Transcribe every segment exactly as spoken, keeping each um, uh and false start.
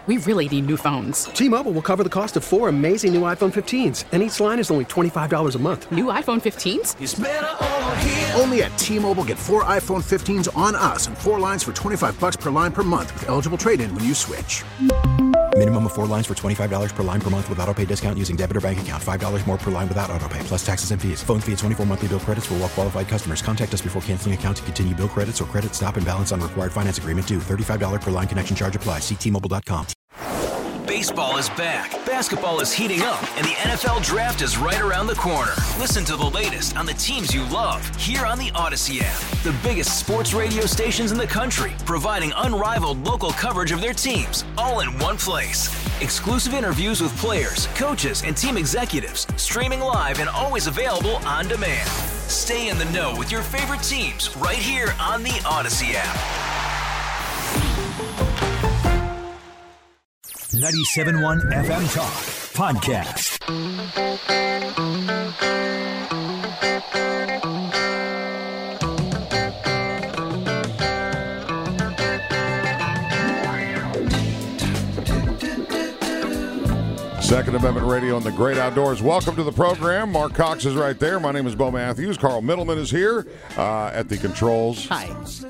We really need new phones. T-Mobile will cover the cost of four amazing new iPhone fifteens, and each line is only twenty-five dollars a month. New iPhone fifteens? It's better over here. Only at T-Mobile, get four iPhone fifteens on us and four lines for twenty-five dollars per line per month with eligible trade-in when you switch. Minimum of four lines for twenty-five dollars per line per month with autopay discount using debit or bank account. five dollars more per line without autopay, plus taxes and fees. Phone fee at twenty-four monthly bill credits for well-qualified customers. Contact us before canceling account to continue bill credits or credit stop and balance on required finance agreement due. thirty-five dollars per line connection charge applies. See T Mobile dot com. Baseball is back, basketball is heating up, and the N F L Draft is right around the corner. Listen to the latest on the teams you love here on the Odyssey app. The biggest sports radio stations in the country, providing unrivaled local coverage of their teams, all in one place. Exclusive interviews with players, coaches, and team executives, streaming live and always available on demand. Stay in the know with your favorite teams right here on the Odyssey app. ninety-seven point one F M Talk Podcast. Second Amendment Radio and the Great Outdoors. Welcome to the program. Mark Cox is right there. My name is Bo Matthews. Carl Middleman is here uh, at the controls. Hi.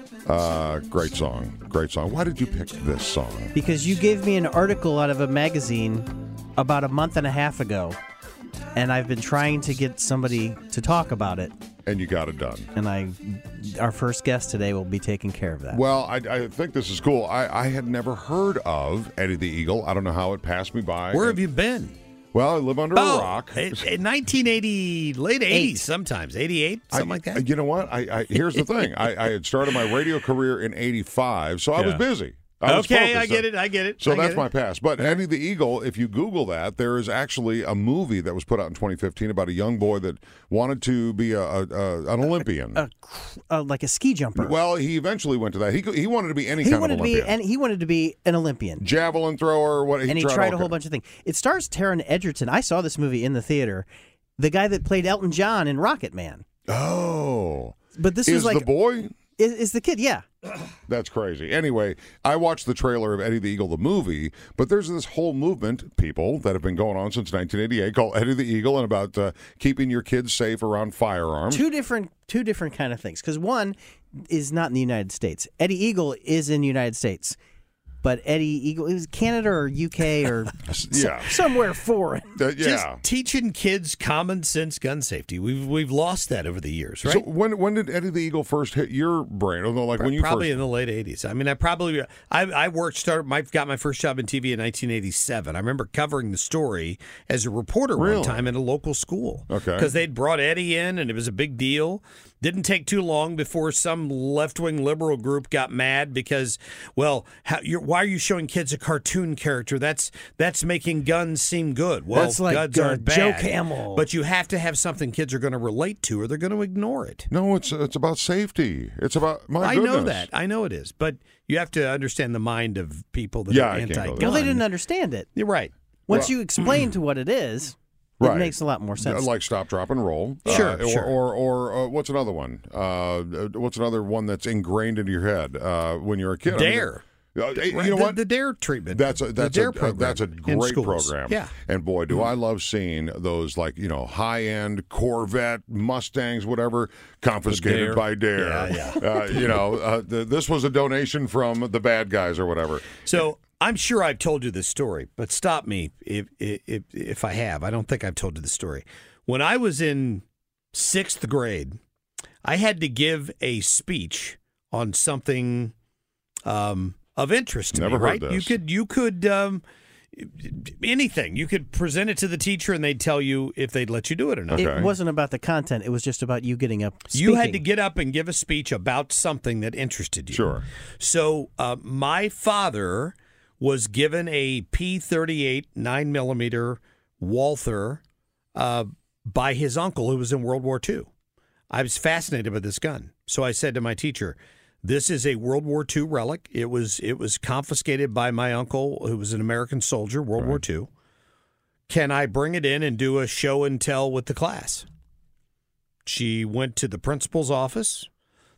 Uh, great song. Great song. Why did you pick this song? Because you gave me an article out of a magazine about a month and a half ago, and I've been trying to get somebody to talk about it. And you got it done. And I, our first guest today will be taking care of that. Well, I, I think this is cool. I, I had never heard of Eddie the Eagle. I don't know how it passed me by. Where have you been? Well, I live under oh, a rock. In nineteen eighty, late eighties sometimes, eighty-eight, something I, like that. You know what? I, I Here's the thing. I, I had started my radio career in eighty-five, so I yeah. was busy. I was okay, focused. I get it, I get it. So I that's get my it. past. But Eddie the Eagle, if you Google that, there is actually a movie that was put out in twenty fifteen about a young boy that wanted to be a, a, a an Olympian. A, a, like a ski jumper. Well, he eventually went to that. He he wanted to be any he kind wanted of to Olympian. be, and he wanted to be an Olympian. Javelin thrower. What, he and he tried, tried a all whole kind. bunch of things. It stars Taron Egerton. I saw this movie in the theater. The guy that played Elton John in Rocket Man. Oh. But this is was like the boy? Is, is the kid, yeah. That's crazy. Anyway, I watched the trailer of Eddie the Eagle, the movie, but there's this whole movement, people, that have been going on since nineteen eighty-eight called Eddie the Eagle and about uh, keeping your kids safe around firearms. Two different two different kind of things. Because one is not in the United States. Eddie Eagle is in the United States. But Eddie Eagle, it was Canada or U K or yeah. somewhere foreign. Uh, yeah. Just teaching kids common sense gun safety. We've we've lost that over the years, right? So when when did Eddie the Eagle first hit your brain? Although, like when you probably first... in the late eighties. I mean, I probably I I worked started. I got my first job in T V in nineteen eighty-seven. I remember covering the story as a reporter really? one time in a local school. Okay, because they'd brought Eddie in and it was a big deal. Didn't take too long before some left-wing liberal group got mad because, well, how, you're, why are you showing kids a cartoon character? That's that's making guns seem good. Well, That's like, guns uh, aren't bad. Joe Camel. But you have to have something kids are going to relate to or they're going to ignore it. No, it's it's about safety. It's about, my I goodness. know that. I know it is. But you have to understand the mind of people that yeah, are I can't go anti-gun. there. Well, they didn't understand it. You're right. Once Well, you explain to what it is, right. it makes a lot more sense. Like stop, drop, and roll. Sure, uh, sure. Or, or, or uh, what's another one? Uh, what's another one that's ingrained into your head uh, when you're a kid? Dare. I mean, uh, you Right, know the, what? The DARE treatment. That's a that's the DARE a uh, program that's a in great schools. program. Yeah. And boy, do I love seeing those, like, you know, high end Corvette, Mustangs, whatever, confiscated Dare. by Dare. Yeah, yeah. Uh, you know, uh, the, this was a donation from the bad guys or whatever. So I'm sure I've told you this story, but stop me if if if I have. I don't think I've told you the story. When I was in sixth grade, I had to give a speech on something um, of interest to Never me. heard Right? this. You could you could um, anything. You could present it to the teacher, and they'd tell you if they'd let you do it or not. Okay. It wasn't about the content. It was just about you getting up speaking. You had to get up and give a speech about something that interested you. Sure. So uh, my father was given a P thirty-eight nine millimeter Walther uh, by his uncle who was in World War Two. I was fascinated by this gun. So I said to my teacher, this is a World War Two relic. It was it was confiscated by my uncle who was an American soldier, World Right. War Two. Can I bring it in and do a show and tell with the class? She went to the principal's office.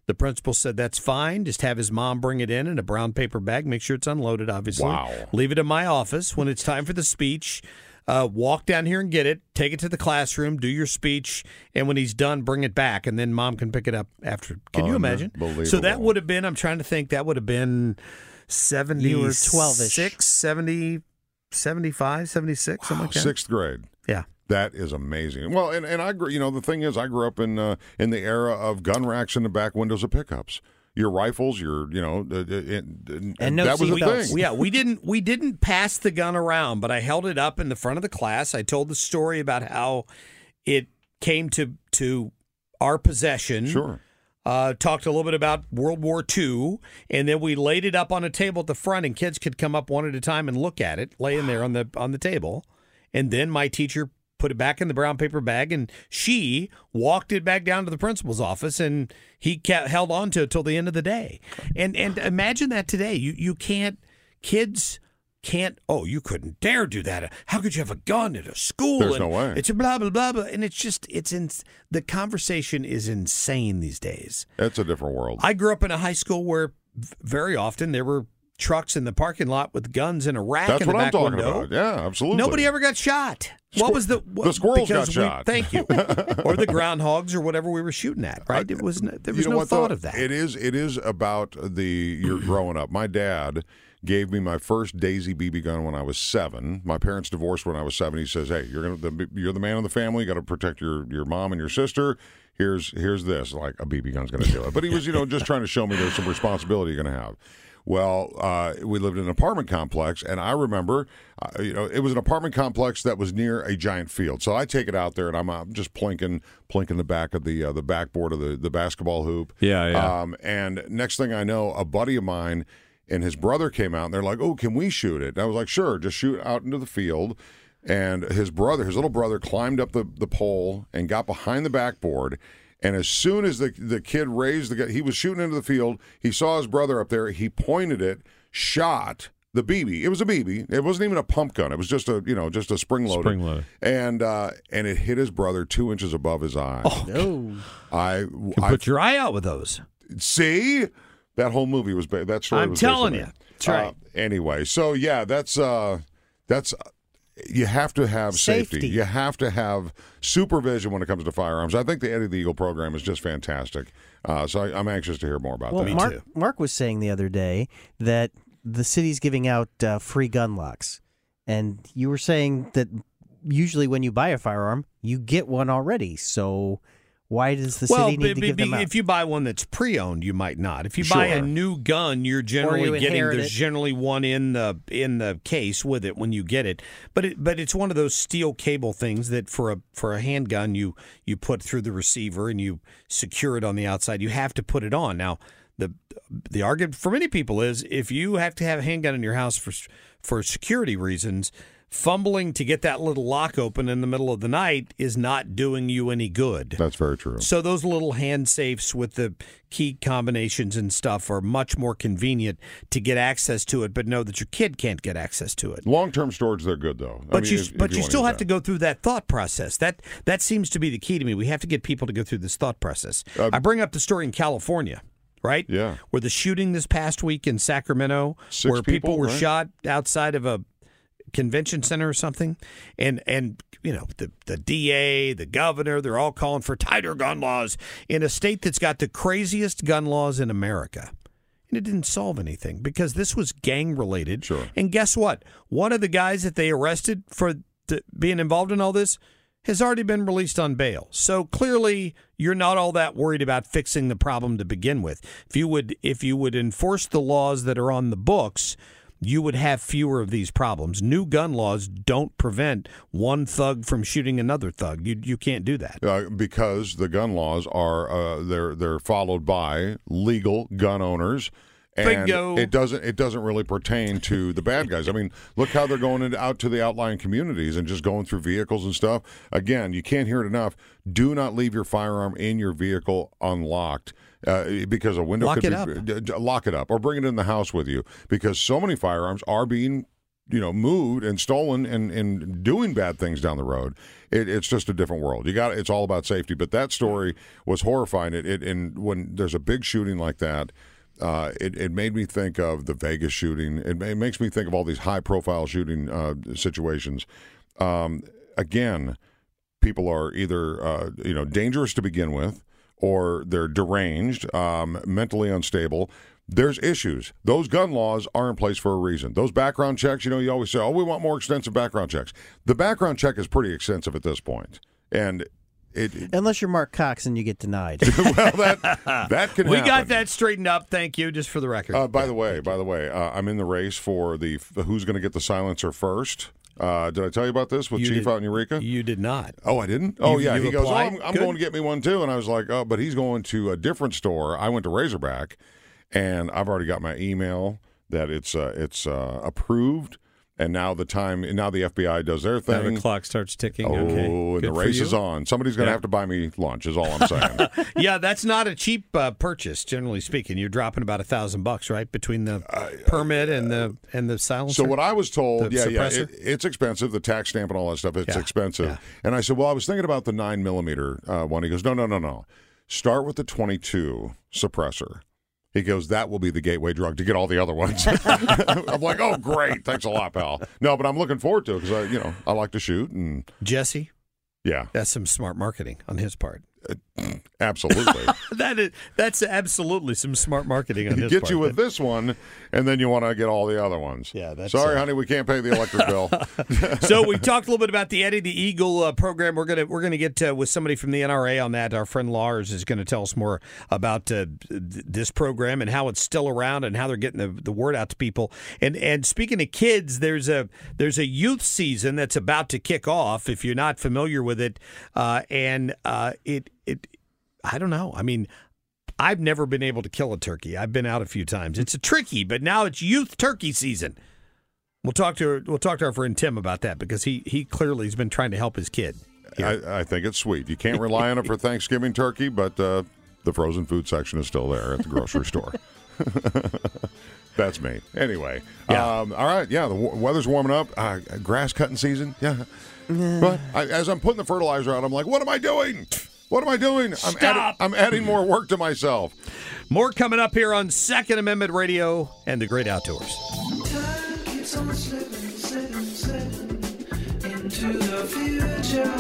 The principal said that's fine. Just have his mom bring it in in a brown paper bag. Make sure it's unloaded, obviously. Wow. Leave it in my office. When it's time for the speech, uh, walk down here and get it. Take it to the classroom, do your speech, and when he's done, bring it back, and then mom can pick it up after. Can you imagine? So that would have been, I'm trying to think, that would have been seventy-six, You were twelve-ish. seventy, seventy-five, seventy-six, something like that. Sixth grade. Yeah. That is amazing. Well, and, and I grew, you know, the thing is, I grew up in uh, in the era of gun racks in the back windows of pickups. Your rifles, your, you know, uh, uh, uh, And no that was a seatbelts. thing. Yeah, we didn't we didn't pass the gun around, but I held it up in the front of the class. I told the story about how it came to to our possession. Sure. Uh, talked a little bit about World War Two, and then we laid it up on a table at the front, and kids could come up one at a time and look at it, laying there on the on the table. And then my teacher put it back in the brown paper bag, and she walked it back down to the principal's office, and he kept, held on to it till the end of the day. And and imagine that today. You you can't, kids can't, oh, you couldn't dare do that. How could you have a gun at a school? There's and no way. It's a blah, blah, blah, blah. And it's just, it's in, the conversation is insane these days. It's a different world. I grew up in a high school where v- very often there were trucks in the parking lot with guns in a rack That's in the what I'm back talking window. about. Yeah, absolutely. Nobody ever got shot. Squir- What was the the squirrels got because we- shot. Thank you. Or the groundhogs or whatever we were shooting at. Right? It was no, there was you know no what, thought though? of that. It is. It is about the you're growing up. My dad gave me my first Daisy B B gun when I was seven. My parents divorced when I was seven. He says, "Hey, you're gonna the, you're the man of the family. You got to protect your your mom and your sister. Here's here's this. Like a B B gun's going to do it." But he was, you know, just trying to show me there's some responsibility you're going to have. Well, uh, we lived in an apartment complex, and I remember, uh, you know, it was an apartment complex that was near a giant field. So I take it out there, and I'm, I'm just plinking, plinking the back of the uh, the backboard of the, the basketball hoop. Yeah, yeah. Um, and next thing I know, a buddy of mine and his brother came out, and they're like, "Oh, can we shoot it?" And I was like, "Sure, just shoot out into the field." And his brother, his little brother, climbed up the, the pole and got behind the backboard. And as soon as the the kid raised the gun, he was shooting into the field. He saw his brother up there. He pointed it, shot the B B. It was a B B. It wasn't even a pump gun. It was just a you know just a spring loaded. Spring loaded. And uh, and it hit his brother two inches above his eye. Oh, No. I, Can I put your eye out with those. see that whole movie was ba- that story. I'm was based on telling that. you. That's right. Uh, anyway, so yeah, that's uh, that's. You have to have safety. Safety. You have to have supervision when it comes to firearms. I think the Eddie the Eagle program is just fantastic. Uh, so I, I'm anxious to hear more about Well, that. Mark, Mark was saying the other day that the city's giving out uh, free gun locks. And you were saying that usually when you buy a firearm, you get one already. So why does the well, city need b- to b- give them b- out? if you buy one that's pre-owned, you might not. If you buy a Sure. new gun, you're generally you getting inherit there's it. generally one in the in the case with it when you get it. But it, but it's one of those steel cable things that for a for a handgun you you put through the receiver and you secure it on the outside. You have to put it on. Now the the argument for many people is if you have to have a handgun in your house for for security reasons, fumbling to get that little lock open in the middle of the night is not doing you any good. That's very true. So those little hand safes with the key combinations and stuff are much more convenient to get access to it, but know that your kid can't get access to it. Long-term storage, they're good though. I But mean, you, if- if but you, wanna still use have that. to go through that thought process. That that seems to be the key to me. We have to get people to go through this thought process. Uh, I bring up the story in California, right? Yeah. Where the shooting this past week in Sacramento, Six where people, people, were right? shot outside of a convention center or something, and and you know the the D A, the governor, they're all calling for tighter gun laws in a state that's got the craziest gun laws in America. And it didn't solve anything because this was gang related. Sure. And guess what? One of the guys that they arrested for the, being involved in all this has already been released on bail. So clearly you're not all that worried about fixing the problem to begin with. If you would if you would enforce the laws that are on the books, you would have fewer of these problems. New gun laws don't prevent one thug from shooting another thug. You you can't do that. Uh, because the gun laws are uh, they're they're followed by legal gun owners, and Bingo. it doesn't it doesn't really pertain to the bad guys. I mean, look how they're going into, out to the outlying communities and just going through vehicles and stuff. Again, you can't hear it enough. Do not leave your firearm in your vehicle unlocked. Uh, because a window Lock could it be up. d- d- lock it up or bring it in the house with you because so many firearms are being you know, moved and stolen and, and doing bad things down the road. It, it's just a different world. You got it's all about safety. But that story was horrifying. It, it and when there's a big shooting like that, uh, it, it made me think of the Vegas shooting. It, it makes me think of all these high profile shooting uh, situations. Um, again, people are either uh, you know dangerous to begin with, or they're deranged, um, mentally unstable. There's issues. Those gun laws are in place for a reason. Those background checks, you know, you always say, oh, we want more extensive background checks. The background check is pretty extensive at this point. And it, it unless you're Mark Cox and you get denied. well, that that can we happen. got that straightened up. Thank you, just for the record. Uh, by yeah, the way, by the way, uh, I'm in the race for the who's going to get the silencer first. Uh, did I tell you about this with you Chief did, out in Eureka? You did not. Oh, I didn't? Oh, you, yeah. You he goes, oh, I'm, I'm Good. going to get me one, too. And I was like, oh, but he's going to a different store. I went to Razorback, and I've already got my email that it's uh, it's uh, approved. And now the time, and now the F B I does their thing. Now the clock starts ticking. Oh, okay. and Good the race for you. is on. Somebody's going to Yeah. have to buy me lunch, is all I'm saying. Yeah, that's not a cheap uh, purchase, generally speaking. You're dropping about a thousand bucks, right, between the permit and the and the silencer. So what I was told, The yeah, yeah, suppressor? it, it's expensive. The tax stamp and all that stuff, it's Yeah, expensive. yeah. And I said, well, I was thinking about the nine millimeter uh, one. He goes, no, no, no, no. Start with the twenty-two suppressor. He goes, that will be the gateway drug to get all the other ones. I'm like, oh, great. Thanks a lot, pal. No, but I'm looking forward to it because, I, you know, I like to shoot. And Jesse, yeah, that's some smart marketing on his part. absolutely. that is that's absolutely some smart marketing on He his gets part. you with this one, and then you want to get all the other ones. Yeah, that's Sorry, uh, honey, we can't pay the electric bill. So we talked a little bit about the Eddie the Eagle uh, program. We're gonna we're gonna get uh, with somebody from the N R A on that. Our friend Lars is going to tell us more about uh, th- this program and how it's still around and how they're getting the, the word out to people. And and speaking of kids, there's a there's a youth season that's about to kick off. If you're not familiar with it, uh, and uh, it it I don't know. I mean, I've never been able to kill a turkey. I've been out a few times. It's a tricky, but now it's youth turkey season. We'll talk to we'll talk to our friend Tim about that because he he clearly has been trying to help his kid. I, I think it's sweet. You can't rely on it for Thanksgiving turkey, but uh, the frozen food section is still there at the grocery store. That's me. Anyway, Yeah. um, all right. Yeah, the w- weather's warming up. Uh, grass cutting season. Yeah. But I, as I'm putting the fertilizer out, I'm like, what am I doing? What am I doing? I'm Stop. adding, I'm adding more work to myself. More coming up here on Second Amendment Radio and the Great Outdoors. Time keeps on slipping, slipping, slipping into the future.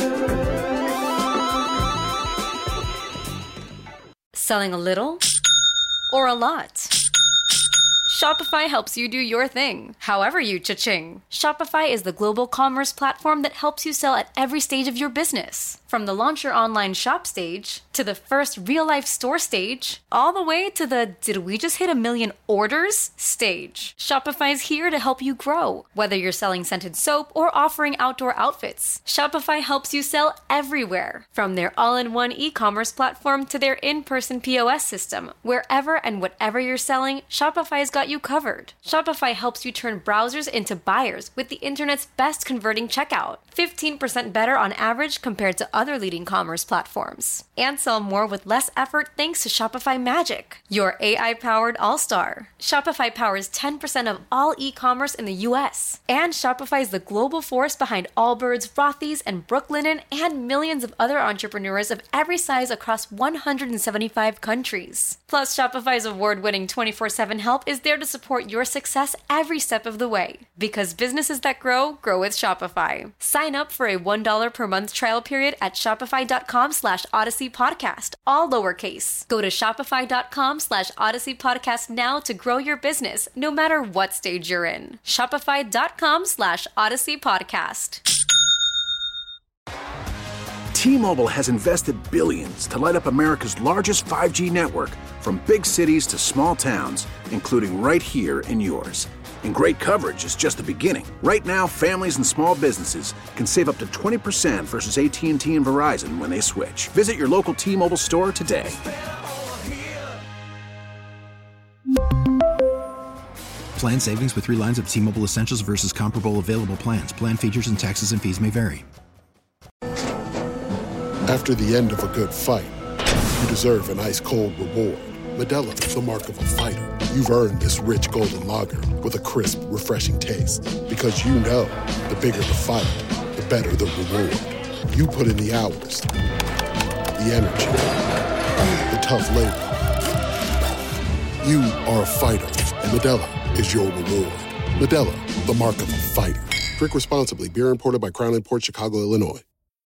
Selling a little or a lot? Shopify helps you do your thing, however you cha-ching. Shopify is the global commerce platform that helps you sell at every stage of your business. From the launch your online shop stage, to the first real-life store stage, all the way to the did we just hit a million orders stage. Shopify is here to help you grow. Whether you're selling scented soap or offering outdoor outfits, Shopify helps you sell everywhere. From their all-in-one e-commerce platform to their in-person P O S system, wherever and whatever you're selling, Shopify's got you covered. Shopify helps you turn browsers into buyers with the internet's best converting checkout. fifteen percent better on average compared to other leading commerce platforms. And sell more with less effort thanks to Shopify Magic, your A I-powered all-star. Shopify powers ten percent of all e-commerce in the U S. And Shopify is the global force behind Allbirds, Rothy's, and Brooklinen, and millions of other entrepreneurs of every size across one hundred seventy-five countries. Plus, Shopify's award-winning twenty-four seven help is there to support your success every step of the way. Because businesses that grow, grow with Shopify. Sign up for a one dollar per month trial period at shopify.com slash Odyssey Podcast, all lowercase. Go to shopify.com slash Odyssey Podcast now to grow your business, no matter what stage you're in. Shopify.com slash Odyssey Podcast. T-Mobile has invested billions to light up America's largest five G network, from big cities to small towns, including right here in yours. And great coverage is just the beginning. Right now, families and small businesses can save up to twenty percent versus A T and T and Verizon when they switch. Visit your local T-Mobile store today. Plan savings with three lines of T-Mobile Essentials versus comparable available plans. Plan features and taxes and fees may vary. After the end of a good fight, you deserve an ice-cold reward. Medalla is the mark of a fighter. you've earned this rich golden lager with a crisp, refreshing taste. Because you know, the bigger the fight, the better the reward. You put in the hours, the energy, the tough labor. You are a fighter, and Modelo is your reward. Modelo, the mark of a fighter. Drink responsibly. Beer imported by Crown Imports, Chicago, Illinois.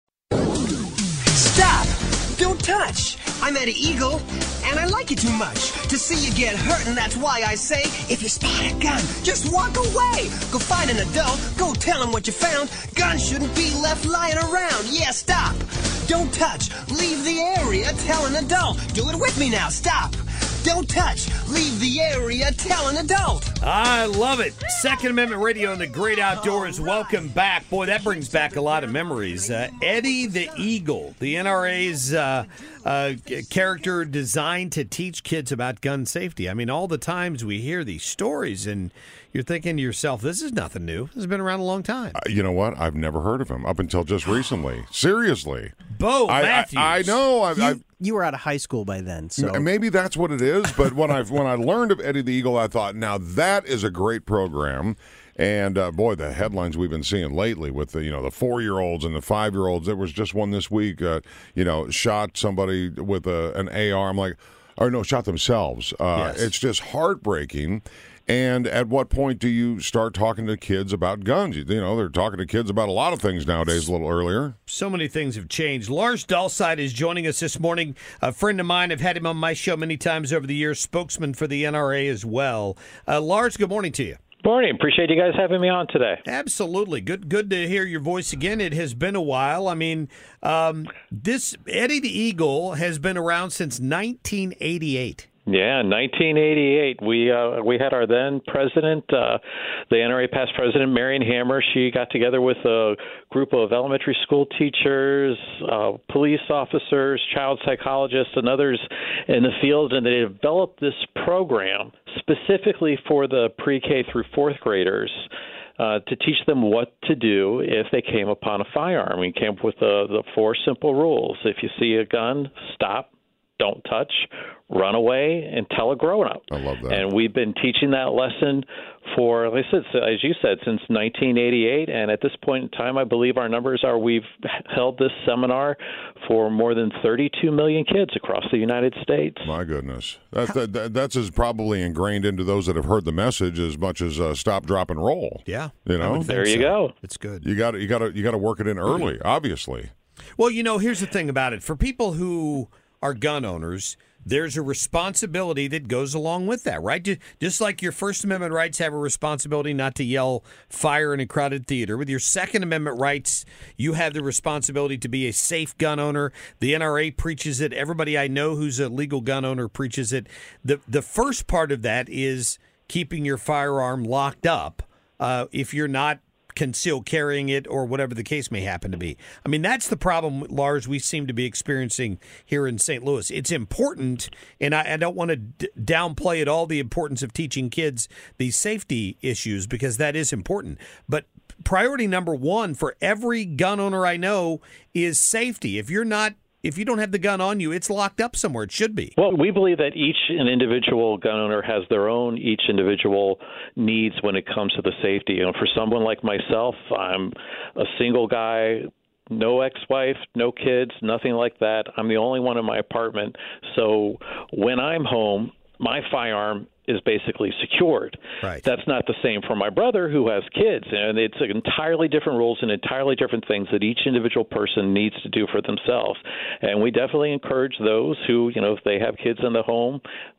Stop! Don't touch! I'm Eddie Eagle, and I like you too much to see you get hurt, and that's why I say, if you spot a gun, just walk away. Go find an adult, go tell him what you found. Guns shouldn't be left lying around. Yeah, stop! Don't touch! Leave the area, tell an adult. Do it with me now, stop! Don't touch! Leave the area, tell an adult! I love it. Second Amendment Radio and the Great Outdoors. Welcome back. Boy, that brings back a lot of memories. Uh, Eddie the Eagle, the N R A's uh, uh, character designed to teach kids about gun safety. I mean, all the times we hear these stories and you're thinking to yourself, this is nothing new. This has been around a long time. Uh, you know what? I've never heard of him up until just recently. Seriously. Bo I, Matthews. I, I know. I've, You, I've, you were out of high school by then, so M- Maybe that's what it is. But when I when I learned of Eddie the Eagle, I thought, now that is a great program. And uh, boy, the headlines we've been seeing lately with the you know the four year olds and the five year olds. There was just one this week. Uh, you know, shot somebody with a, an A R. I'm like, or no, shot themselves. Uh, Yes. It's just heartbreaking. And at what point do you start talking to kids about guns? You, you know, they're talking to kids about a lot of things nowadays a little earlier. So many things have changed. Lars Dahlside is joining us this morning. A friend of mine. I've had him on my show many times over the years, spokesman for the N R A as well. Uh, Lars, good morning to you. Morning. Appreciate you guys having me on today. Absolutely. Good good to hear your voice again. It has been a while. I mean, um, this Eddie the Eagle has been around since nineteen eighty-eight. Yeah, nineteen eighty-eight. We uh, we had our then president, uh, the N R A past president, Marion Hammer. She got together with a group of elementary school teachers, uh, police officers, child psychologists, and others in the field, and they developed this program specifically for the pre-K through fourth graders. Uh, to teach them what to do if they came upon a firearm. We came up with the, the four simple rules. If you see a gun, stop, don't touch, run away, and tell a grown-up. I love that. And we've been teaching that lesson for, like I said, as you said, since nineteen eighty-eight. And at this point in time, I believe our numbers are we've held this seminar for more than thirty-two million kids across the United States. My goodness. That, that, that, that's as probably ingrained into those that have heard the message as much as uh, stop, drop, and roll. Yeah. You know? There you go. It's good. You got you got to you got to work it in early, obviously. Well, you know, here's the thing about it. For people who are gun owners, there's a responsibility that goes along with that, right? Just like your First Amendment rights have a responsibility not to yell fire in a crowded theater. With your Second Amendment rights, you have the responsibility to be a safe gun owner. The N R A preaches it. Everybody I know who's a legal gun owner preaches it. The, the first part of that is keeping your firearm locked up uh, if you're not concealed carrying it or whatever the case may happen to be. I mean, that's the problem, Lars, we seem to be experiencing here in Saint Louis. It's important, and I, I don't want to d- downplay at all the importance of teaching kids these safety issues, because that is important. But priority number one for every gun owner I know is safety. If you're not If you don't have the gun on you, it's locked up somewhere. It should be. Well, we believe that each an individual gun owner has their own each individual needs when it comes to the safety. You know, for someone like myself, I'm a single guy, no ex-wife, no kids, nothing like that. I'm the only one in my apartment. So when I'm home, my firearm is basically secured. Right. That's not the same for my brother who has kids, and it's entirely different rules and entirely different things that each individual person needs to do for themselves. And we definitely encourage those who, you know, if they have kids in the home,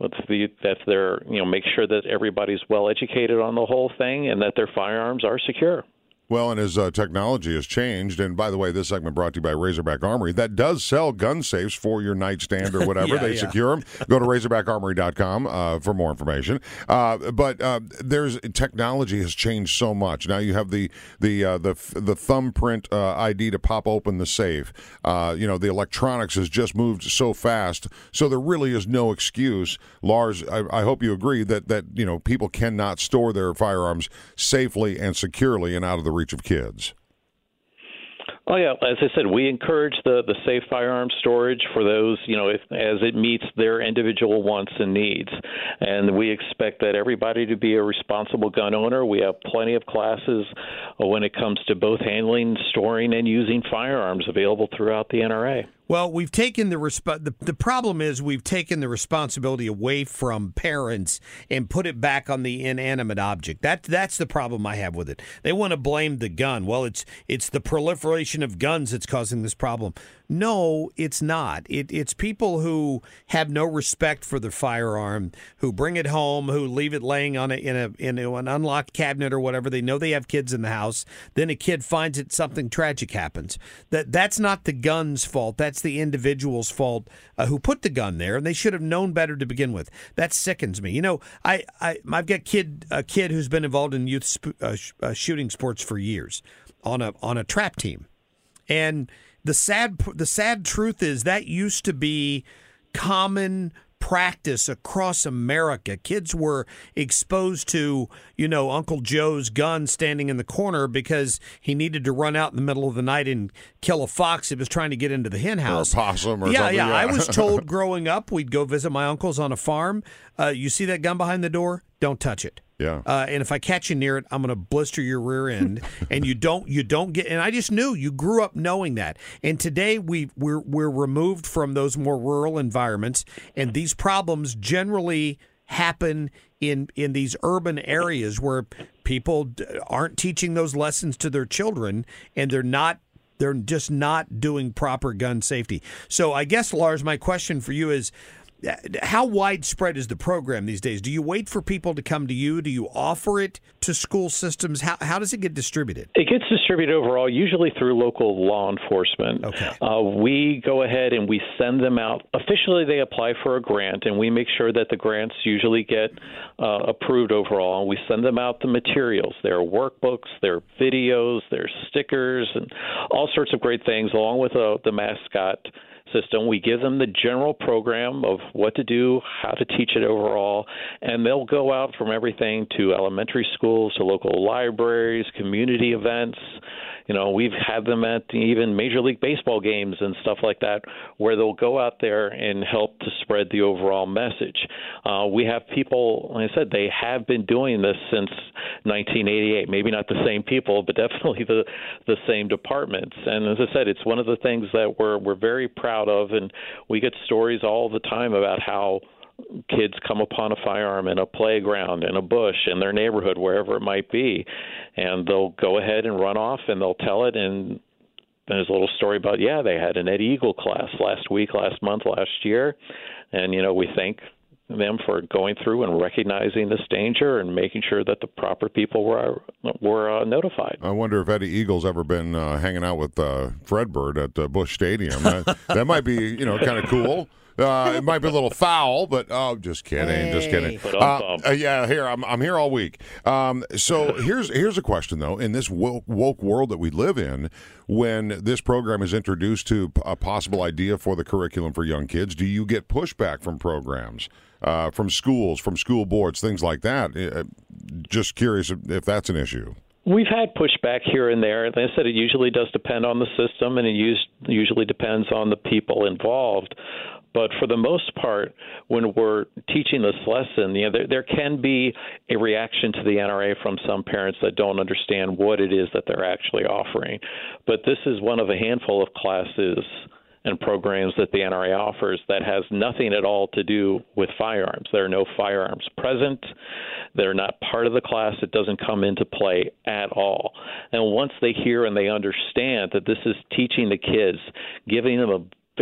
that they're, you know, make sure that everybody's well educated on the whole thing and that their firearms are secure. Well, and as uh, technology has changed, and by the way, this segment brought to you by Razorback Armory, that does sell gun safes for your nightstand or whatever. yeah, they yeah. secure them. Go to razorback armory dot com uh, for more information. Uh, but uh, there's technology has changed so much. Now you have the the uh, the the thumbprint uh, I D to pop open the safe. Uh, you know, the electronics has just moved so fast, so there really is no excuse. Lars, I, I hope you agree that that you know people cannot store their firearms safely and securely and out of the reach of kids. Oh yeah, as I said, we encourage the, the safe firearm storage for those, you know, if, as it meets their individual wants and needs. And we expect that everybody to be a responsible gun owner. We have plenty of classes when it comes to both handling, storing, and using firearms available throughout the N R A. Well, we've taken the resp- the, the problem is we've taken the responsibility away from parents and put it back on the inanimate object. That that's the problem I have with it. They want to blame the gun. Well, it's it's the proliferation of guns that's causing this problem. No, it's not. It, it's people who have no respect for the firearm, who bring it home, who leave it laying on a, in a in a, an unlocked cabinet or whatever. They know they have kids in the house. Then a kid finds it, something tragic happens. That that's not the gun's fault. That's the individual's fault uh, who put the gun there, and they should have known better to begin with. That sickens me. You know, I I I've got kid a kid who's been involved in youth sp- uh, sh- uh, shooting sports for years on a on a trap team, and The sad the sad truth is that used to be common practice across America. Kids were exposed to, you know, Uncle Joe's gun standing in the corner because he needed to run out in the middle of the night and kill a fox that was trying to get into the hen house. Or a possum or yeah, something. Yeah, Yeah, I was told growing up, we'd go visit my uncles on a farm. Uh, you see that gun behind the door? Don't touch it. Yeah. Uh, and if I catch you near it, I'm going to blister your rear end. And you don't, you don't get. And I just knew you grew up knowing that. And today we we're we're removed from those more rural environments, and these problems generally happen in in these urban areas where people aren't teaching those lessons to their children, and they're not. They're just not doing proper gun safety. So I guess, Lars, my question for you is, how widespread is the program these days? Do you wait for people to come to you? Do you offer it to school systems? How how does it get distributed? It gets distributed overall, usually through local law enforcement. Okay. Uh, we go ahead and we send them out. Officially, they apply for a grant, and we make sure that the grants usually get uh, approved overall. And we send them out the materials. There are workbooks, there are videos, there are stickers, and all sorts of great things, along with uh, the mascot system. We give them the general program of what to do, how to teach it overall, and they'll go out from everything to elementary schools to local libraries, community events. You know, we've had them at even Major League Baseball games and stuff like that, where they'll go out there and help to spread the overall message. Uh, we have people, like I said, they have been doing this since nineteen eighty-eight. Maybe not the same people, but definitely the the same departments. And as I said, it's one of the things that we're we're very proud of, and we get stories all the time about how kids come upon a firearm in a playground, in a bush, in their neighborhood, wherever it might be, and they'll go ahead and run off and they'll tell it. And there's a little story about, yeah, they had an Eddie Eagle class last week, last month, last year, and, you know, we thank them for going through and recognizing this danger and making sure that the proper people were were uh, notified. I wonder if Eddie Eagle's ever been uh, hanging out with uh, Fred Bird at uh, Busch Stadium. that, that might be, you know, kind of cool. Uh, it might be a little foul, but oh, just kidding, hey. just kidding. Uh, uh, yeah, here I'm. I'm here all week. Um, so here's here's a question though. In this woke, woke world that we live in, when this program is introduced to a possible idea for the curriculum for young kids, do you get pushback from programs, uh, from schools, from school boards, things like that? Uh, just curious if that's an issue. We've had pushback here and there. Like I said, it usually does depend on the system, and it us- usually depends on the people involved. But for the most part, when we're teaching this lesson, you know, there, there can be a reaction to the N R A from some parents that don't understand what it is that they're actually offering. But this is one of a handful of classes and programs that the N R A offers that has nothing at all to do with firearms. There are no firearms present. They're not part of the class. It doesn't come into play at all. And once they hear and they understand that this is teaching the kids, giving them a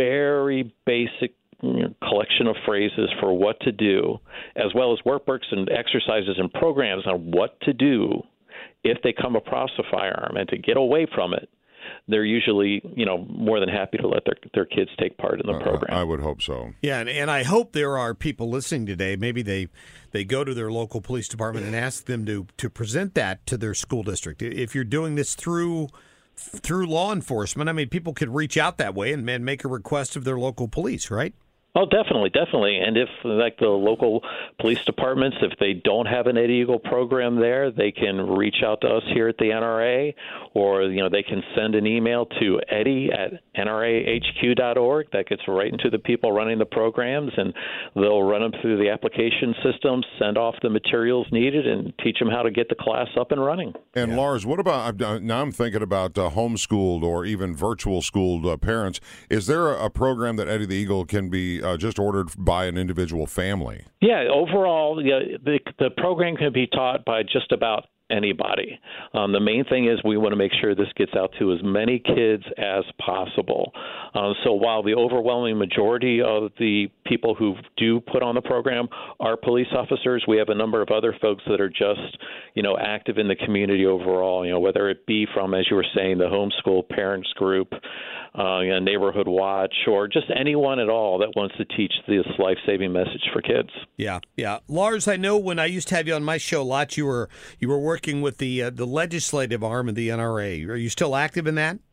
very basic collection of phrases for what to do, as well as workbooks and exercises and programs on what to do if they come across a firearm and to get away from it, they're usually, you know, more than happy to let their their kids take part in the program. Uh, I would hope so. Yeah, and, and I hope there are people listening today. Maybe they they go to their local police department and ask them to to present that to their school district. If you're doing this through through law enforcement, I mean, people could reach out that way and, and make a request of their local police, right? Oh, definitely, definitely. And if, like the local police departments, if they don't have an Eddie Eagle program there, they can reach out to us here at the N R A, or, you know, they can send an email to Eddie at N R A H Q dot org. That gets right into the people running the programs, and they'll run them through the application system, send off the materials needed, and teach them how to get the class up and running. And yeah. Lars, what about, now I'm thinking about uh, homeschooled or even virtual schooled uh, parents. Is there a, a program that Eddie the Eagle can be uh, just ordered by an individual family? Yeah, overall, yeah, the, the program can be taught by just about anybody. Um, the main thing is we want to make sure this gets out to as many kids as possible. Um, so while the overwhelming majority of the people who do put on the program are police officers, we have a number of other folks that are just, you know, active in the community overall, you know, whether it be from, as you were saying, the homeschool parents group, uh, you know, Neighborhood Watch, or just anyone at all that wants to teach this life-saving message for kids. Yeah, yeah. Lars, I know when I used to have you on my show a lot, you were you were working with the uh, the legislative arm of the N R A. Are you still active in that?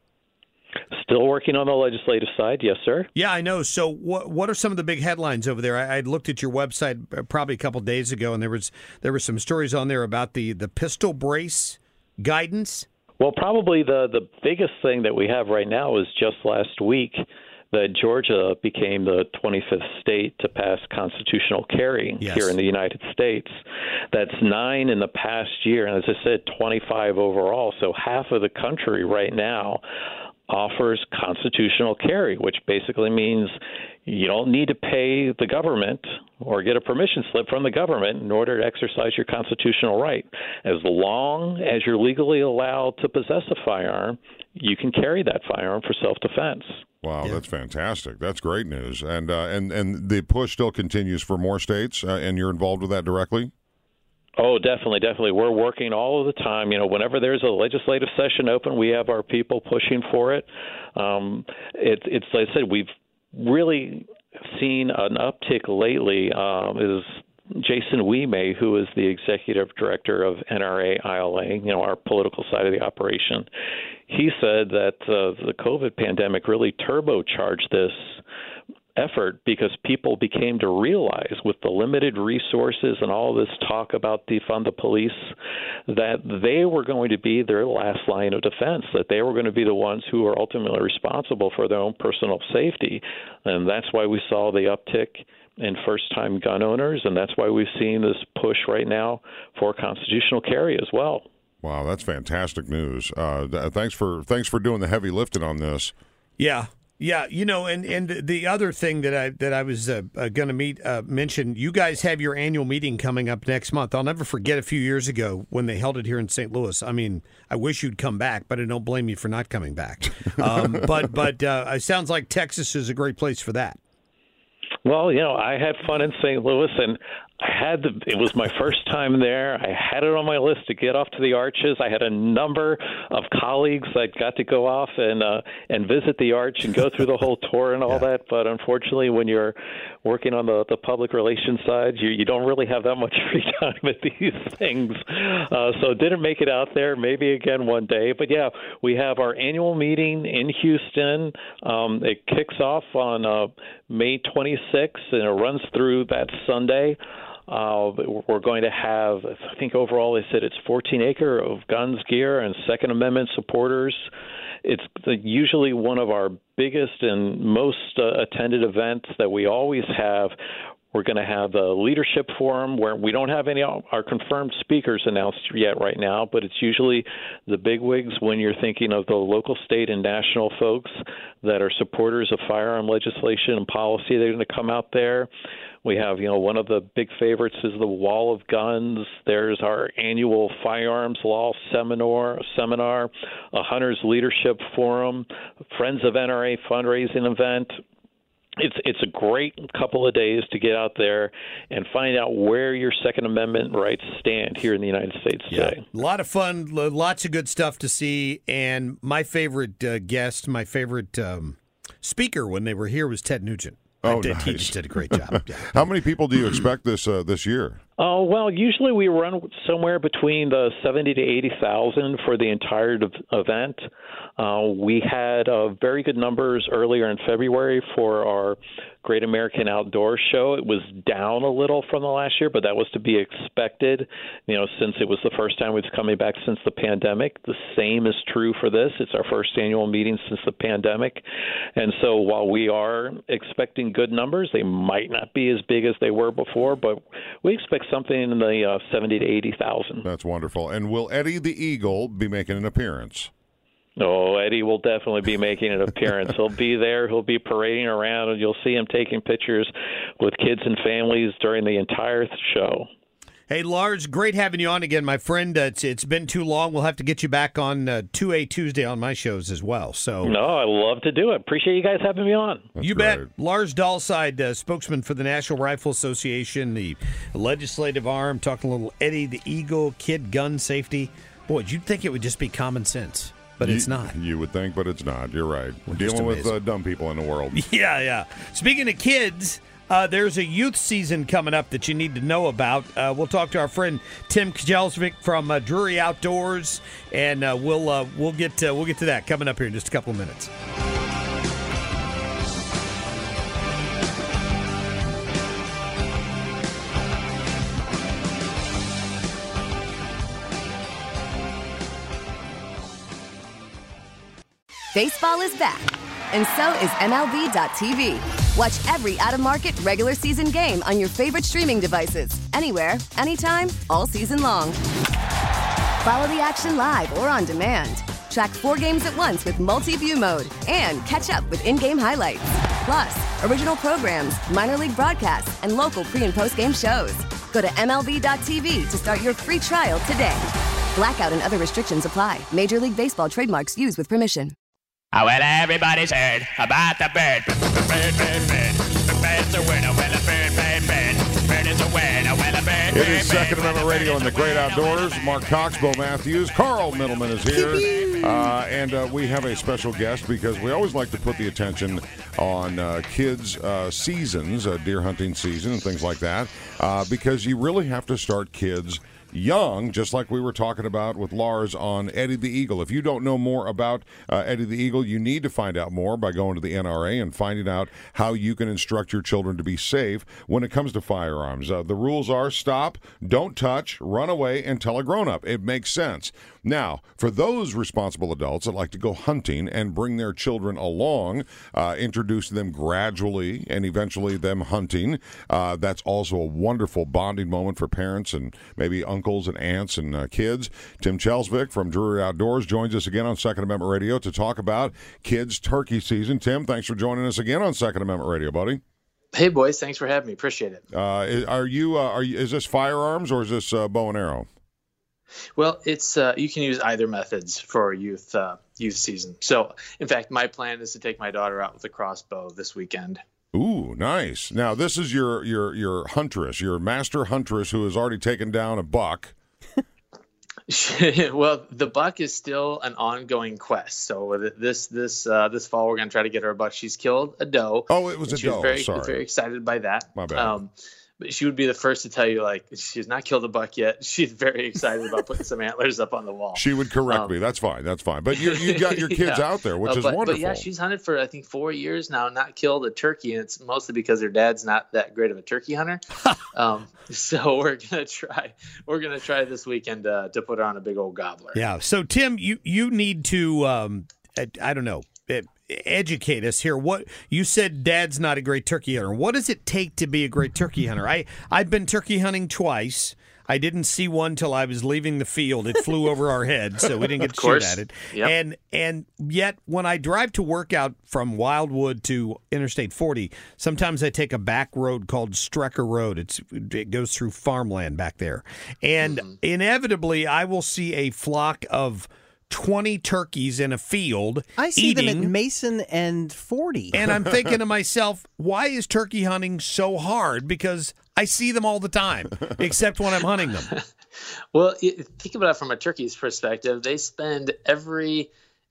Still working on the legislative side, yes, sir. Yeah, I know. So what what are some of the big headlines over there? I, I looked at your website probably a couple days ago, and there was there were some stories on there about the, the pistol brace guidance. Well, probably the, the biggest thing that we have right now is just last week that Georgia became the twenty-fifth state to pass constitutional carry yes. here in the United States. That's nine in the past year, and as I said, twenty-five overall. So half of the country right now offers constitutional carry, which basically means you don't need to pay the government or get a permission slip from the government in order to exercise your constitutional right. As long as you're legally allowed to possess a firearm, you can carry that firearm for self-defense. Wow, yeah. That's fantastic. That's great news. And uh, and and the push still continues for more states, uh, and you're involved with that directly? Oh, definitely, definitely. We're working all of the time. You know, whenever there's a legislative session open, we have our people pushing for it. Um, it it's like I said, we've really seen an uptick lately. Um, is Jason Weemay, who is the executive director of N R A I L A, you know, our political side of the operation. He said that uh, the COVID pandemic really turbocharged this effort because people became to realize, with the limited resources and all this talk about defund the police, that they were going to be their last line of defense, that they were going to be the ones who are ultimately responsible for their own personal safety. And that's why we saw the uptick in first-time gun owners, and that's why we've seen this push right now for constitutional carry as well. Wow, that's fantastic news. Uh, th- thanks for thanks for doing the heavy lifting on this. Yeah. Yeah, you know, and, and the other thing that I that I was uh, uh, going to meet uh, mention, you guys have your annual meeting coming up next month. I'll never forget a few years ago when they held it here in Saint Louis. I mean, I wish you'd come back, but I don't blame you for not coming back. Um, but but uh, it sounds like Texas is a great place for that. Well, you know, I had fun in Saint Louis, and I had the, it was my first time there. I had it on my list to get off to the Arches. I had a number of colleagues that got to go off and uh, and visit the Arch and go through the whole tour and all yeah. that. But unfortunately, when you're working on the, the public relations side, you, you don't really have that much free time at these things. Uh, so didn't make it out there. Maybe again one day. But yeah, we have our annual meeting in Houston. Um, it kicks off on uh, May twenty-sixth, and it runs through that Sunday. Uh, we're going to have, I think overall they said it's fourteen acre of guns, gear, and Second Amendment supporters. It's the, usually one of our biggest and most uh, attended events that we always have. We're going to have a leadership forum where we don't have any our confirmed speakers announced yet right now, but it's usually the bigwigs when you're thinking of the local, state, and national folks that are supporters of firearm legislation and policy. They're going to come out there. We have, you know, one of the big favorites is the Wall of Guns. There's our annual Firearms Law Seminar, seminar, a Hunters Leadership Forum, Friends of N R A fundraising event. It's it's a great couple of days to get out there and find out where your Second Amendment rights stand here in the United States today. Yeah. A lot of fun, lots of good stuff to see. And my favorite uh, guest, my favorite um, speaker when they were here was Ted Nugent. Oh, did, nice. He just did a great job. Yeah. How many people do you expect this uh, this year? Oh, well, usually we run somewhere between the seventy to eighty thousand for the entire event. Uh, we had uh, very good numbers earlier in February for our Great American Outdoor Show. It was down a little from the last year, but that was to be expected, you know, since it was the first time it was coming back since the pandemic. The same is true for this. It's our first annual meeting since the pandemic. And so while we are expecting good numbers, they might not be as big as they were before, but we expect something in the uh, seventy to eighty thousand. That's wonderful. And will Eddie the Eagle be making an appearance? Oh, Eddie will definitely be making an appearance. He'll be there. He'll be parading around, and you'll see him taking pictures with kids and families during the entire show. Hey, Lars, great having you on again, my friend. Uh, it's, it's been too long. We'll have to get you back on uh, two A Tuesday on my shows as well. So, no, I love to do it. Appreciate you guys having me on. That's you great. bet. Lars Dahlside, uh, spokesman for the National Rifle Association, the legislative arm, talking a little Eddie the Eagle, kid gun safety. Boy, you'd think it would just be common sense. But you, it's not. You would think, but it's not. You're right. We're Just dealing with amazing. uh, dumb people in the world. Yeah, yeah. Speaking of kids, uh, there's a youth season coming up that you need to know about. Uh, we'll talk to our friend Tim Kjelsvik from uh, Drury Outdoors, and uh, we'll uh, we'll get uh, we'll get to that coming up here in just a couple of minutes. Baseball is back, and so is M L B dot T V. Watch every out-of-market, regular season game on your favorite streaming devices, anywhere, anytime, all season long. Follow the action live or on demand. Track four games at once with multi-view mode and catch up with in-game highlights. Plus, original programs, minor league broadcasts, and local pre- and post-game shows. Go to M L B dot T V to start your free trial today. Blackout and other restrictions apply. Major League Baseball trademarks used with permission. Oh, well, everybody's heard about the bird. Bird, bird, bird. The bird's a winner. Well, a bird, bird, bird. Bird is a winner. Well, a bird, It is Second Amendment Radio in the Great Outdoors. Mark Cox, Bo Matthews, Carl Middleman is here. Uh, and uh, we have a special guest because we always like to put the attention on uh, kids' uh, seasons, uh, deer hunting season and things like that, uh, because you really have to start kids young, just like we were talking about with Lars on Eddie the Eagle. If you don't know more about uh, Eddie the Eagle, you need to find out more by going to the N R A and finding out how you can instruct your children to be safe when it comes to firearms. Uh, the rules are stop, don't touch, run away, and tell a grown-up. It makes sense. Now, for those responsible adults that like to go hunting and bring their children along, uh, introduce them gradually and eventually them hunting, uh, that's also a wonderful bonding moment for parents and maybe uncles and aunts and uh, kids. Tim Kjelsvik from Drury Outdoors joins us again on Second Amendment Radio to talk about kids' turkey season. Tim, thanks for joining us again on Second Amendment Radio, buddy. Hey, boys, thanks for having me. Appreciate it. Uh, are you? Uh, are you? Is this firearms or is this uh, bow and arrow? Well, it's uh, you can use either methods for youth uh, youth season. So, in fact, my plan is to take my daughter out with a crossbow this weekend. Ooh, nice. Now, this is your your your huntress, your master huntress who has already taken down a buck. Well, the buck is still an ongoing quest. So this this uh, this fall, we're going to try to get her a buck. She's killed a doe. Oh, it was a she doe. Was very, Sorry. very excited by that. My bad. Um, but she would be the first to tell you, like, she's not killed a buck yet. She's very excited about putting some antlers up on the wall. She would correct um, me. That's fine. That's fine. But you you got your kids yeah. out there, which uh, is but, wonderful. But yeah, she's hunted for I think four years now, not killed a turkey, and it's mostly because her dad's not that great of a turkey hunter. um, so we're gonna try. We're gonna try this weekend uh, to put her on a big old gobbler. Yeah. So Tim, you you need to um, I, I don't know. It, educate us here. What you said, Dad's not a great turkey hunter. What does it take to be a great turkey hunter? I I've been turkey hunting twice. I didn't see one till I was leaving the field. It flew over our heads, so we didn't get to shoot at it. Yep. And and yet, when I drive to work out from Wildwood to Interstate forty, sometimes I take a back road called Strecker Road. It's it goes through farmland back there, and mm-hmm. inevitably, I will see a flock of twenty turkeys in a field. I see eating, them at Mason and forty. And I'm thinking to myself, why is turkey hunting so hard? Because I see them all the time, except when I'm hunting them. Well, think about it from a turkey's perspective. They spend every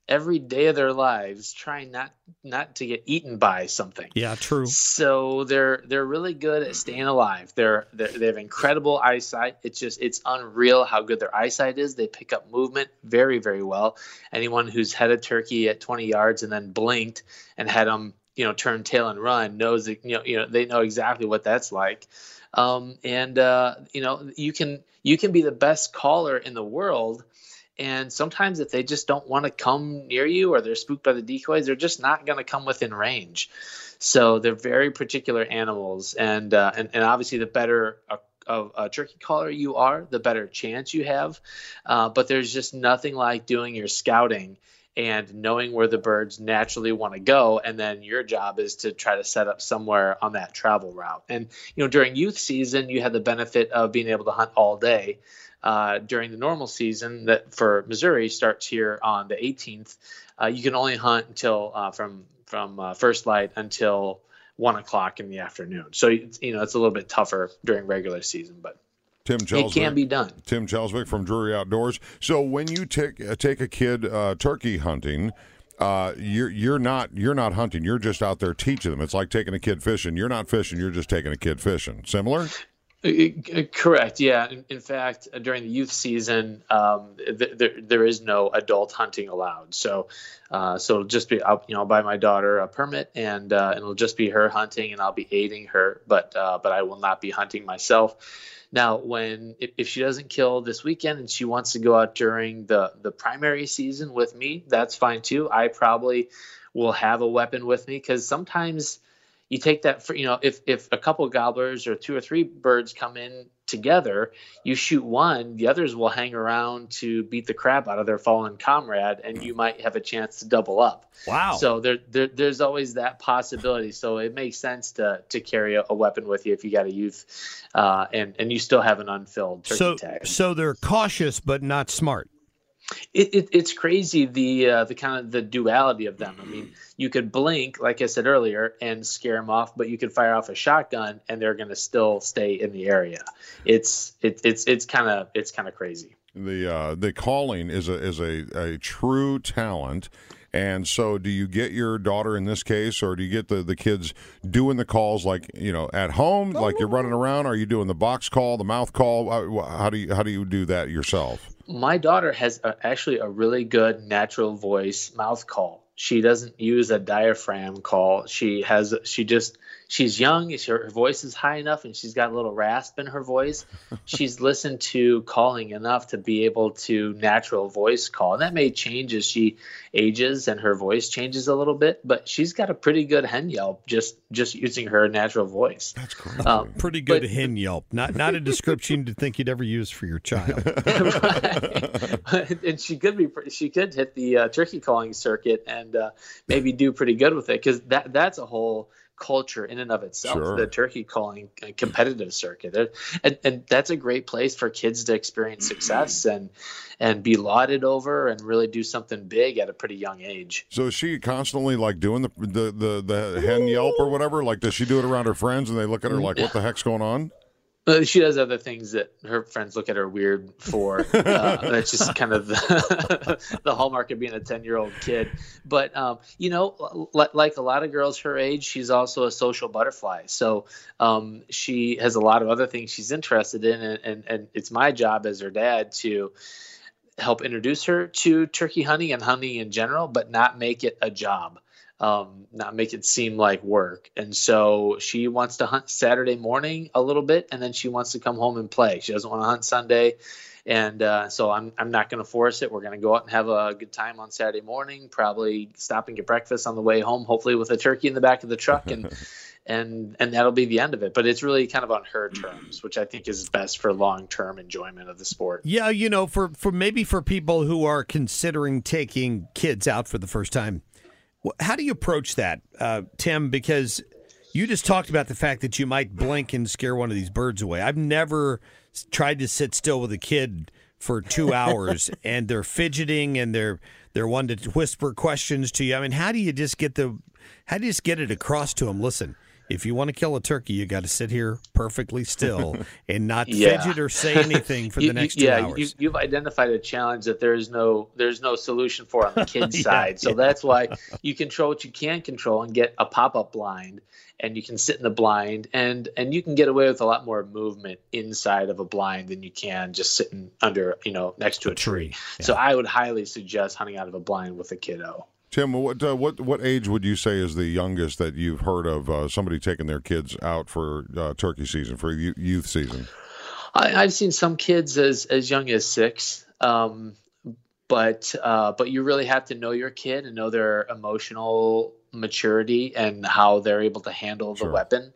every day of their lives trying not not to get eaten by something. Yeah, true. So they're they're really good at staying alive. They're, they're they have incredible eyesight. It's just it's unreal how good their eyesight is. They pick up movement very very well. Anyone who's had a turkey at twenty yards and then blinked and had them, you know, turn tail and run knows that, you know you know they know exactly what that's like. Um, and uh, you know you can you can be the best caller in the world. And sometimes if they just don't want to come near you or they're spooked by the decoys, they're just not going to come within range. So they're very particular animals. And uh, and, and obviously the better a, a, a turkey caller you are, the better chance you have. Uh, but there's just nothing like doing your scouting and knowing where the birds naturally want to go. And then your job is to try to set up somewhere on that travel route. And, you know, during youth season, you had the benefit of being able to hunt all day. Uh, during the normal season that for Missouri starts here on the eighteenth, uh, you can only hunt until uh, from from uh, first light until one o'clock in the afternoon. So you know it's a little bit tougher during regular season, but Tim Chelswick, it can be done. Tim Chelswick from Drury Outdoors. So when you take uh, take a kid uh, turkey hunting, uh, you're you're not you're not hunting. You're just out there teaching them. It's like taking a kid fishing. You're not fishing. You're just taking a kid fishing. Similar. Correct. Yeah. In, in fact, during the youth season, um, th- there there is no adult hunting allowed. So, uh, so it'll just be, I'll, you know, I'll buy my daughter a permit, and uh, and it'll just be her hunting, and I'll be aiding her, but uh, but I will not be hunting myself. Now, when if, if she doesn't kill this weekend and she wants to go out during the the primary season with me, that's fine too. I probably will have a weapon with me because sometimes. You take that for, you know, if, if a couple of gobblers or two or three birds come in together, you shoot one, the others will hang around to beat the crap out of their fallen comrade, and you might have a chance to double up. Wow. So there, there there's always that possibility. So it makes sense to to carry a, a weapon with you if you got a youth uh, and, and you still have an unfilled turkey so, tag. So they're cautious but not smart. It, it, it's crazy the uh, the kind of the duality of them. I mean, you could blink, like I said earlier, and scare them off, but you could fire off a shotgun and they're going to still stay in the area. It's it, it's it's kind of it's kind of crazy. The uh, the calling is a is a, a true talent. And so do you get your daughter in this case, or do you get the, the kids doing the calls like, you know, at home, like you're running around? Are you doing the box call, the mouth call? How do you how do you do that yourself? My daughter has a, actually a really good natural voice mouth call. She doesn't use a diaphragm call. She has she just she's young. Her voice is high enough, and she's got a little rasp in her voice. She's listened to calling enough to be able to natural voice call. And that may change as she ages and her voice changes a little bit, but she's got a pretty good hen yelp just just using her natural voice. That's great. Um, pretty good but, hen yelp. Not not a description to think you'd ever use for your child. Right. And she could be she could hit the uh, turkey calling circuit and uh, maybe do pretty good with it, because that that's a whole culture in and of itself, sure. The turkey calling competitive circuit, and, and that's a great place for kids to experience success and and be lauded over and really do something big at a pretty young age. So is she constantly like doing the the the, the hen yelp or whatever? Like, does she do it around her friends and they look at her like, what the heck's going on? Uh, she does other things that her friends look at her weird for. Uh, that's just kind of the, the hallmark of being a ten-year-old kid. But, um, you know, l- like a lot of girls her age, she's also a social butterfly. So um, she has a lot of other things she's interested in, and, and, and it's my job as her dad to help introduce her to turkey hunting and hunting in general, but not make it a job. Um, not make it seem like work. And so she wants to hunt Saturday morning a little bit, and then she wants to come home and play. She doesn't want to hunt Sunday. And uh, so I'm I'm not going to force it. We're going to go out and have a good time on Saturday morning, probably stop and get breakfast on the way home, hopefully with a turkey in the back of the truck, and and and that'll be the end of it. But it's really kind of on her terms, which I think is best for long-term enjoyment of the sport. Yeah, you know, for, for maybe for people who are considering taking kids out for the first time, how do you approach that, uh, Tim? Because you just talked about the fact that you might blink and scare one of these birds away. I've never tried to sit still with a kid for two hours and they're fidgeting and they're they're one to whisper questions to you. I mean, how do you just get the how do you just get it across to them? Listen, if you want to kill a turkey, you got to sit here perfectly still and not Yeah. fidget or say anything for You- the next you, two yeah, hours. You, you've identified a challenge that there's no there's no solution for on the kids' Yeah, side. So yeah. that's why you control what you can control and get a pop-up blind, and you can sit in the blind, and and you can get away with a lot more movement inside of a blind than you can just sitting under, you know, next to a, tree. So I would highly suggest hunting out of a blind with a kiddo. Tim, what uh, what what age would you say is the youngest that you've heard of uh, somebody taking their kids out for uh, turkey season, for you- youth season? I, I've seen some kids as as young as six, um, but uh, but you really have to know your kid and know their emotional maturity and how they're able to handle the Sure. weapon,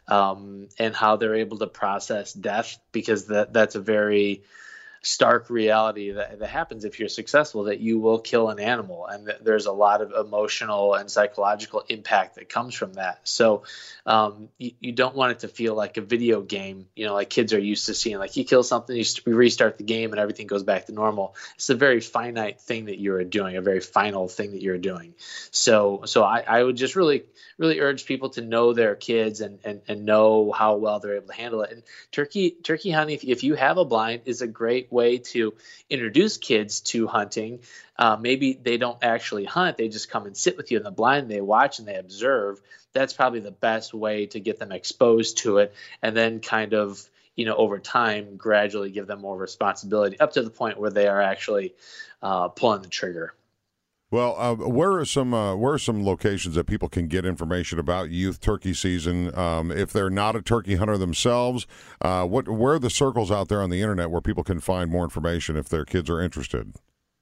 um, and how they're able to process death, because that that's a very stark reality that, that happens if you're successful, that you will kill an animal, and that there's a lot of emotional and psychological impact that comes from that. So um, you, you don't want it to feel like a video game, you know, like kids are used to seeing, like you kill something, you st- restart the game and everything goes back to normal. It's a very finite thing that you're doing, a very final thing that you're doing. So so I, I would just really, really urge people to know their kids and, and, and know how well they're able to handle it. And turkey turkey hunting, if, if you have a blind, is a great way to introduce kids to hunting. Uh, maybe they don't actually hunt, they just come and sit with you in the blind, they watch and they observe. That's probably the best way to get them exposed to it, and then kind of, you know, over time, gradually give them more responsibility up to the point where they are actually uh, pulling the trigger. Well, uh, where are some uh, where are some locations that people can get information about youth turkey season? Um, if they're not a turkey hunter themselves, uh, what where are the circles out there on the internet where people can find more information if their kids are interested?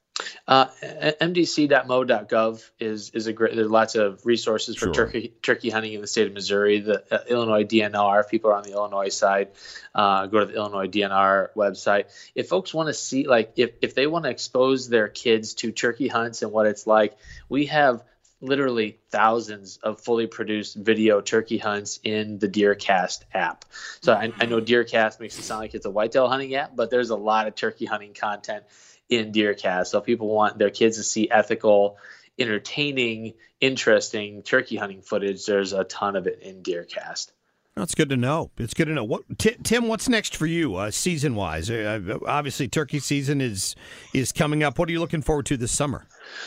Uh, M D C dot M O dot gov is is a great. There's lots of resources for Sure. turkey turkey hunting in the state of Missouri. The uh, Illinois D N R. If people are on the Illinois side, uh, go to the Illinois D N R website. If folks want to see, like, if if they want to expose their kids to turkey hunts and what it's like, we have literally thousands of fully produced video turkey hunts in the DeerCast app. So I, I know DeerCast makes it sound like it's a whitetail hunting app, but there's a lot of turkey hunting content in DeerCast. So if people want their kids to see ethical, entertaining, interesting turkey hunting footage, there's a ton of it in DeerCast. That's good to know. It's good to know. What, T- Tim, what's next for you, uh, season-wise? Uh, obviously, turkey season is is coming up. What are you looking forward to this summer?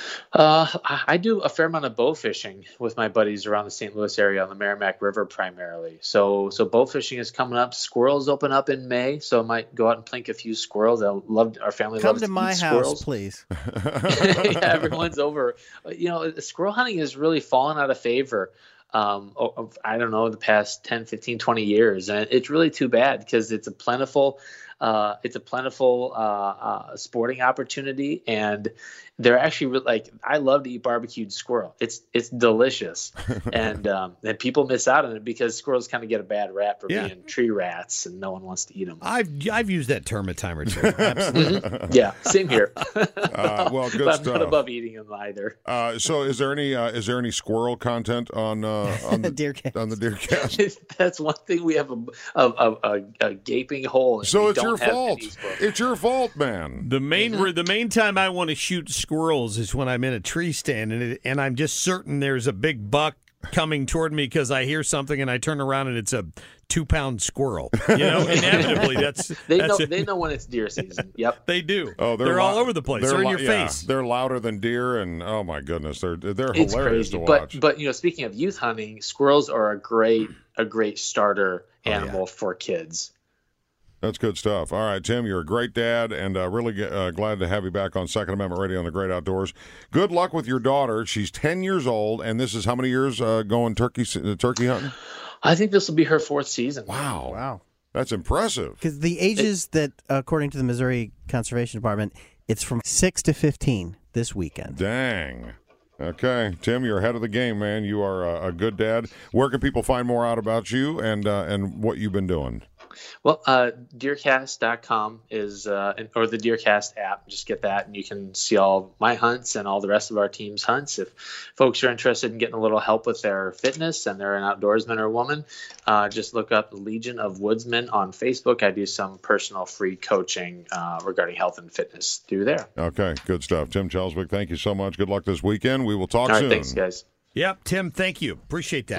Uh, I I do a fair amount of bow fishing with my buddies around the Saint Louis area on the Merrimack River primarily. So so bow fishing is coming up. Squirrels open up in May, so I might go out and plink a few squirrels. I love our family Come loves to to my eat house, squirrels. please. Yeah, everyone's over. You know, squirrel hunting has really fallen out of favor. Um, of, I don't know, the past ten, fifteen, twenty years. And it's really too bad because it's a plentiful, uh, it's a plentiful uh, uh, sporting opportunity. And they're actually re- like, I love to eat barbecued squirrel. It's it's delicious. and um, and people miss out on it because squirrels kind of get a bad rap for Yeah. being tree rats and no one wants to eat them. I've I've used that term a time or two. Absolutely. Yeah, same here. Uh, well, good But I'm stuff. not above eating them either. Uh, so, is there any uh, is there any squirrel content on uh, on the DeerCast? On the DeerCast? That's one thing we have a a, a, a, a gaping hole. And So we it's don't your have fault. any squirrels. It's your fault, man. The main the main time I want to shoot squirrels is when I'm in a tree stand and it, and I'm just certain there's a big buck coming toward me because I hear something and I turn around and it's a two pound squirrel. You know, inevitably that's They that's know it. they know when it's deer season. Yep. They do. Oh, they're, they're, all lou- over the place. They're, in lou- your yeah, face. They're louder than deer, and oh my goodness, they're they're It's hilarious crazy. to But watch. but you know, speaking of youth hunting, squirrels are a great a great starter animal for kids. That's good stuff. All right, Tim, you're a great dad, and uh, really g- uh, glad to have you back on Second Amendment Radio on the Great Outdoors. Good luck with your daughter. She's ten years old, and this is how many years uh, going turkey s- uh, turkey hunting? I think this will be her fourth season. Wow, Wow. that's impressive. Because the ages that, according to the Missouri Conservation Department, it's from six to fifteen this weekend. Dang. Okay, Tim, you're ahead of the game, man. You are a, a good dad. Where can people find more out about you and uh, and what you've been doing? Well, uh, deercast dot com is, uh, or the DeerCast app. Just get that, and you can see all my hunts and all the rest of our team's hunts. If folks are interested in getting a little help with their fitness and they're an outdoorsman or woman, uh, just look up Legion of Woodsmen on Facebook. I do some personal free coaching uh, regarding health and fitness through there. Okay, good stuff. Tim Chelswick, thank you so much. Good luck this weekend. We will talk All right, soon. thanks, guys. Yep, Tim, thank you. Appreciate that.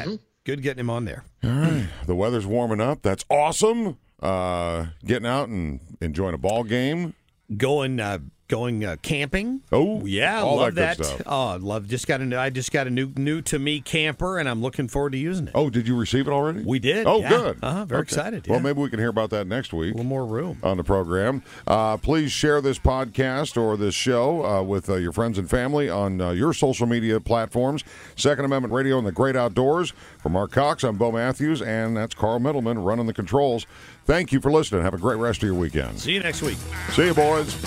good getting him on there. All right. The weather's warming up. That's awesome. Uh, getting out and enjoying a ball game. Going uh, going uh, camping. Oh, yeah, all love that that. good stuff. Oh, love. Just got a new. I just got a new new to me camper, and I'm looking forward to using it. Oh, did you receive it already? We did. Oh, yeah. good. Uh-huh, very Okay. excited. Well, yeah. maybe we can hear about that next week. A little more room on the program. Uh, please share this podcast or this show uh, with uh, your friends and family on uh, your social media platforms. Second Amendment Radio and the Great Outdoors. For Mark Cox, I'm Bo Matthews, and that's Carl Middleman running the controls. Thank you for listening. Have a great rest of your weekend. See you next week. See you, boys.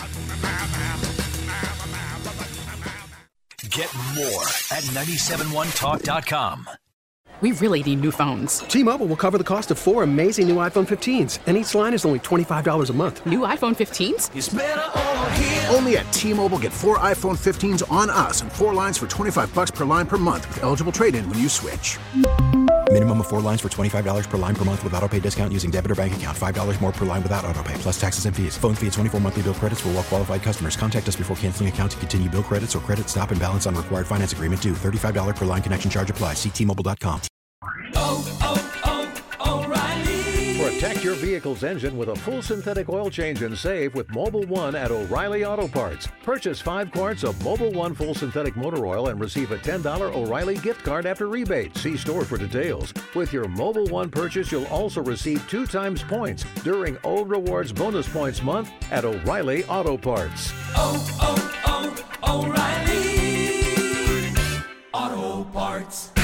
Get more at nine seven one talk dot com. We really need new phones. T-Mobile will cover the cost of four amazing new iPhone fifteens, and each line is only twenty-five dollars a month. New iPhone fifteens? It's better over here. Only at T-Mobile, get four iPhone fifteens on us and four lines for twenty-five bucks per line per month with eligible trade-in when you switch. Minimum of four lines for twenty-five dollars per line per month with autopay discount using debit or bank account. five dollars more per line without autopay, plus taxes and fees. Phone fee at twenty-four monthly bill credits for well-qualified customers. Contact us before canceling account to continue bill credits or credit stop and balance on required finance agreement due. thirty-five dollars per line connection charge applies. See T Mobile dot com. Protect your vehicle's engine with a full synthetic oil change and save with Mobil one at O'Reilly Auto Parts. Purchase five quarts of Mobil one full synthetic motor oil and receive a ten dollars O'Reilly gift card after rebate. See store for details. With your Mobil one purchase, you'll also receive two times points during O Rewards Bonus Points Month at O'Reilly Auto Parts. Oh, oh, oh, O'Reilly Auto Parts.